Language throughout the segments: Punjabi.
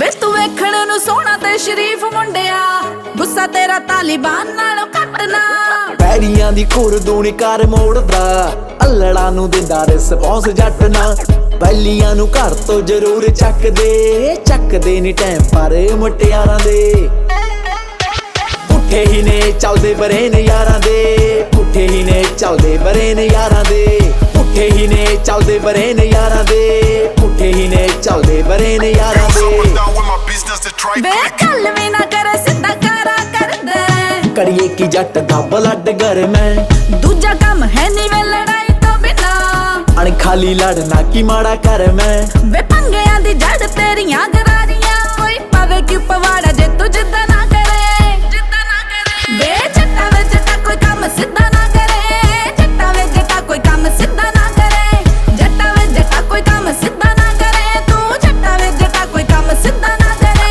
ਵੇ ਤੂੰ ਵੇਖਣ ਨੂੰ ਸੋਹਣਾ ਤੇ ਸ਼ਰੀਫ ਮੁੰਡਿਆ, ਗੁੱਸਾ ਤੇਰਾ ਤਾਲਿਬਾਨ ਨਾਲੋਂ ਘੱਟ ਨਾ। ਪੈਰੀਆਂ ਦੀ ਖੁਰਦੂਣੀ ਕਰ ਮੋੜਦਾ, ਅਲੜਾ ਨੂੰ ਦਿੰਦਾ ਰਿਸਪੌਂਸ ਜੱਟ ਨਾ। ਬੈਲੀਆਂ ਨੂੰ ਘਰ ਤੋਂ ਜ਼ਰੂਰ ਚੱਕਦੇ ਨੀ ਟਾਈਮ ਪਰ ਮੁਟਿਆਰਾਂ ਦੇ। ਪੁੱਠੇ ਹੀ ਨੇ ਚੱਲਦੇ ਬਰੇ ਨੇ ਯਾਰਾਂ ਦੇ, ਪੁੱਠੇ ਹੀ ਨੇ ਚੱਲਦੇ ਬਰੇ ਨੇ ਯਾਰਾਂ ਦੇ, ਪੁੱਠੇ ਹੀ ਨੇ ਚੱਲਦੇ ਬਰੇ ਨੇ ਯਾਰਾਂ ਦੇ, ਪੁੱਠੇ ਹੀ ਨੇ ਚੱਲਦੇ ਬਰੇ ਨੇ ਯਾਰਾਂ ਦੇ। ਵੇ ਗੱਲ ਵੀ ਨਾ ਕਰ ਸਿੱਧਾ ਕਾਰਾ ਕਰਦਾ, ਕੜੀਏ ਕੀ ਜੱਟ ਦਾ ਬਲੱਡ ਗਰਮ ਹੈ, ਦੂਜਾ ਕੰਮ ਹੈ ਨੀ ਵੇ ਲੜਾਈ ਤੋਂ ਬਿਨਾ। ਅਣ ਖਾਲੀ ਲੜਨਾ ਕੀ ਮਾੜਾ ਕਰ ਮੈਂ, ਵੇ ਪੰਗਿਆਂ ਦੀ ਜੜ ਤੇਰੀਆਂ ਗਰਾਰੀਆਂ, ਕੋਈ ਪਵੇ ਕਿ ਪਵਾੜਾ ਜੇ ਤੂੰ ਜਿੱਦਾਂ ਨਾ ਕਰੇ, ਜਿੱਦਾਂ ਨਾ ਕਰੇ। ਵੇ ਜੱਟਾਂ ਵੇ ਜੱਟਾ ਕੋਈ ਕੰਮ ਸਿੱਧਾ ਨਾ ਕਰੇ, ਜੱਟਾਂ ਵੇ ਜੱਟਾ ਕੋਈ ਕੰਮ ਸਿੱਧਾ ਨਾ ਕਰੇ, ਜੱਟਾਂ ਵੇ ਜੱਟਾ ਕੋਈ ਕੰਮ ਸਿੱਧਾ ਨਾ ਕਰੇ, ਤੂੰ ਜੱਟਾਂ ਵੇ ਜੱਟਾ ਕੋਈ ਕੰਮ ਸਿੱਧਾ ਨਾ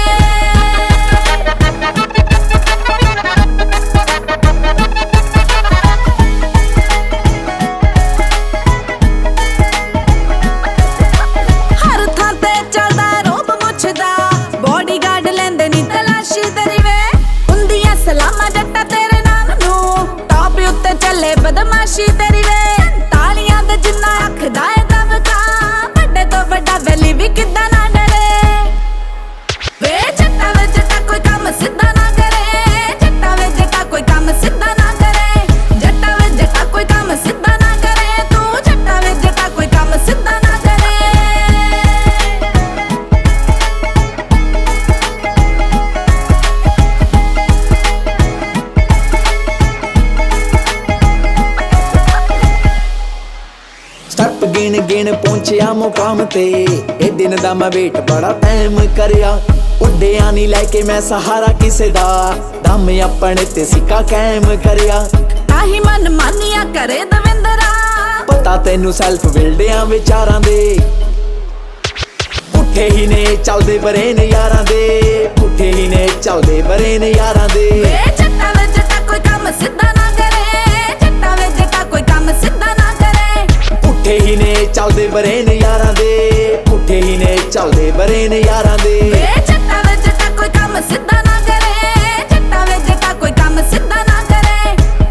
ਸਲਾਮਾ ਜੱਟਾ ਤੇਰੇ ਨਾਮ ਨੂੰ, ਟਾਪ ਉੱਤੇ ਚੱਲੇ ਬਦਮਾਸ਼ੀ ਤੇਰੀ ਵੇ। ਤਾਲੀਆਂ ਦੇ ਜਿੰਨਾ ਰੱਖਦਾ ਏ ਦਮਕਾ, ਵੱਡੇ ਤੋਂ ਵੱਡਾ ਵੈਲੀ ਵੀ ਕਿੱਦਾਂ ਨਾ ਡਰੇ। ਵੇ ਜੱਟਾ ਵੇ ਜੱਟਾ ਕੋਈ ਕੰਮ ਸਿੱਧਾ ਨਾ ਕਰੇ, ਜੱਟਾ ਵੇ ਜੱਟਾ ਕੋਈ ਕੰਮ ਸਿੱਧਾ ਨਾ ਕਰੇ, ਜੱਟਾ ਵੇ ਜੱਟਾ ਕੋਈ ਕੰਮ ਸਿੱਧਾ ਨਾ ਕਰੇ, ਤੂੰ ਜੱਟਾ ਵੇ ਜੱਟਾ ਕੋਈ ਕੰਮ ਸਿੱਧਾ ਨਾ ਸਟੈਪ ਗਿਣ ਪਹੁੰਚਿਆ ਮੁਕਾਮ ਤੇ, ਇਹ ਦਿਨ ਦਾ ਮੈਂ ਵੇਟ ਬੜਾ ਟਾਈਮ ਕਰਿਆ। ਉੱਡਿਆ ਨੀ ਲੈ ਕੇ ਮੈਂ ਸਹਾਰਾ ਕਿਸੇ ਦਾ, ਦਮ ਆਪਣੇ ਤੇ ਸਿੱਕਾ ਕਾਇਮ ਕਰਿਆ। ਆਹੀ ਮਨ ਮਾਨੀਆਂ ਕਰੇ ਦਵਿੰਦਰਾ, ਪਤਾ ਤੈਨੂੰ ਸੈਲਫ ਬਿਲਡਿਆਂ ਵਿਚਾਰਾਂ ਦੇ। ਪੁੱਠੇ ਹੀ ਨੇ ਚੱਲਦੇ ਬਰੇ ਨੇ ਯਾਰਾਂ ਦੇ, ਪੁੱਠੇ ਹੀ ਨੇ ਚੱਲਦੇ ਬਰੇ ਨੇ ਯਾਰਾਂ ਦੇ। ਵੇ ਜੱਟਾ ਵੇ ਜੱਟਾ ਕੋਈ ਕੰਮ ਸਿੱਧਾ ਨਾ ਕਰੇ, ਜੱਟਾ ਵੇ ਜੱਟਾ ਕੋਈ ਕੰਮ ਸਿੱਧਾ ਨਾ ਕਰੇ, ਪੁੱਠੇ ਹੀ ਨੇ ਚੱਲਦੇ ਬਰੇ ਨੇ ਯਾਰਾਂ ਦੇ, ਪੁੱਠੇ ਹੀ ਨੇ ਚੱਲਦੇ ਬਰੇ ਨੇ ਯਾਰਾਂ ਦੇ। ਵੇ ਜੱਟਾ ਵੇ ਜੱਟਾ ਕੋਈ ਕੰਮ ਸਿੱਧਾ